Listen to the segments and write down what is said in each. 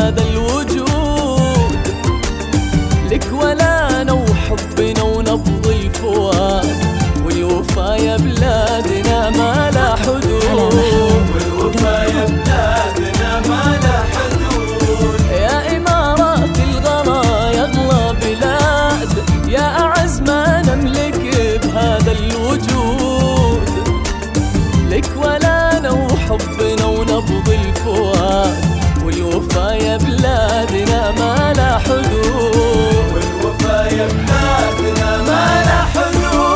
بهذا الوجود، لك ولانا وحبنا ونبض الفؤاد، والوفا يا بلادنا ما لا حدود، والوفا يا بلادنا ما لا حدود. يا إمارات الغلا يا أغلى بلاد، يا أعز ما نملك بهذا الوجود، لك ولانا وحبنا ونبض الفؤاد، والوفا يا بلادنا ما لا حدود، والوفا يا بلادنا ما لا حدود.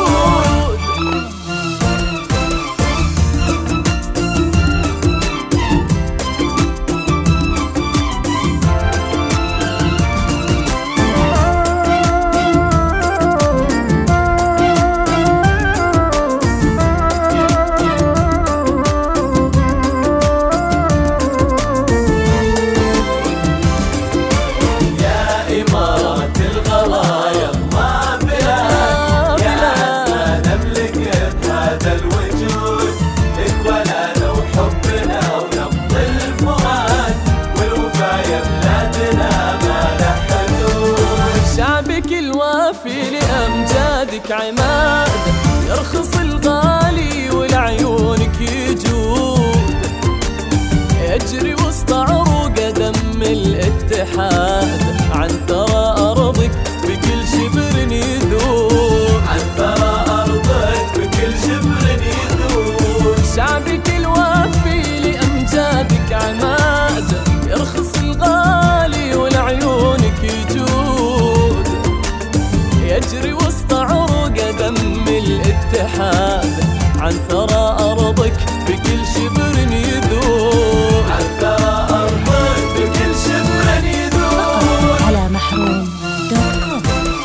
الوافي لأمجادك عماد، يرخص الغالي ولعيونك يجود، يجري وسط عروق دم الاتحاد، عن ثرى أرضك بكل شبر يذوب، عن ثرى أرضك بكل شبر يذوب. شعبك الوافي لأمجادك عماد، يرخص الغالي ولعيونك يجود، يجري وسط عروق دم الاتحاد، عن ثرى أرضك بكل شبر يذوب، عن ثرى أرضك بكل شبر يذوب. على محروم.com.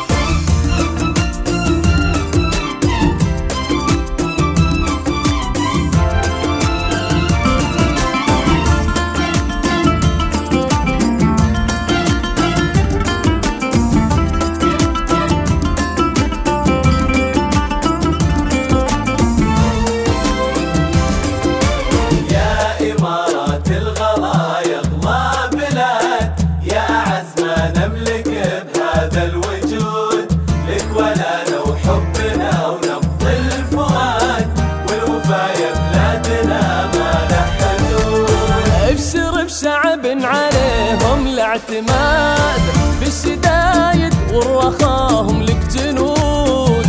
شعب عليهم الاعتماد، بالشدايد والرخاهم لك جنود،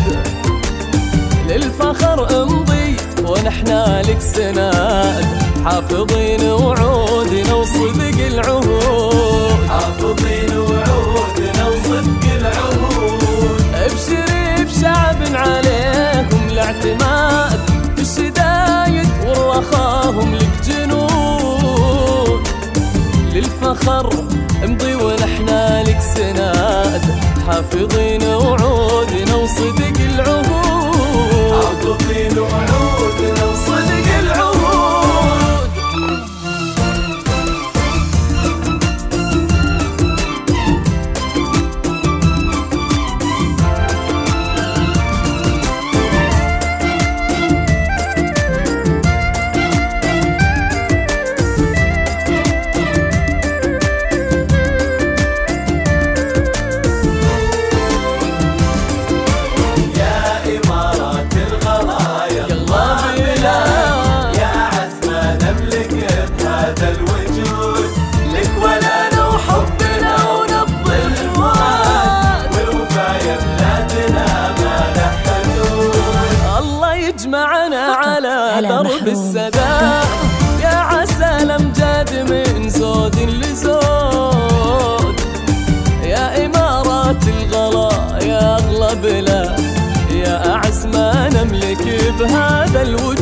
للفخر امضي ونحنا لك سناد، حافظين وعودنا وصدق العهود، حافظين وعودنا وصدق العهود. ابشري بشعب عليهم الاعتماد، بالشدايد والرخاهم لك جنود، للفخر امضي ونحنا لك سناد، حافظين وعودنا وصدق العهود، حافظين وعودنا وصدق العهود. يجمعنا على درب السداد، يا عسى الأمجاد من زود لزود، يا إمارات الغلا يا أغلى بلاد، يا أعز ما نملك بهذا الوجود.